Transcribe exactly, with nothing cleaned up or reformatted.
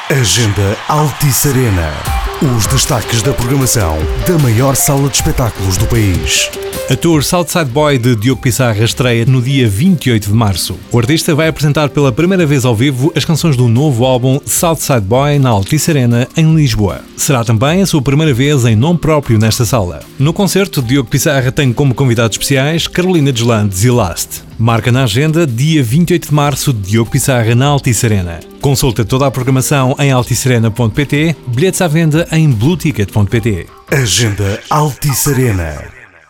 Agenda Altice Arena. Os destaques da programação da maior sala de espetáculos do país. A tour Southside Boy de Diogo Pissarra estreia no dia vinte e oito de março. O artista vai apresentar pela primeira vez ao vivo as canções do novo álbum Southside Boy na Altice Arena, em Lisboa. Será também a sua primeira vez em nome próprio nesta sala. No concerto, Diogo Pissarra tem como convidados especiais Carolina Deslandes e Last. Marca na agenda dia vinte e oito de março, Diogo Pissarra na Altice Arena. Consulta toda a programação em alticearena ponto pt, bilhetes à venda em blue ticket ponto pt. Agenda Altice Arena.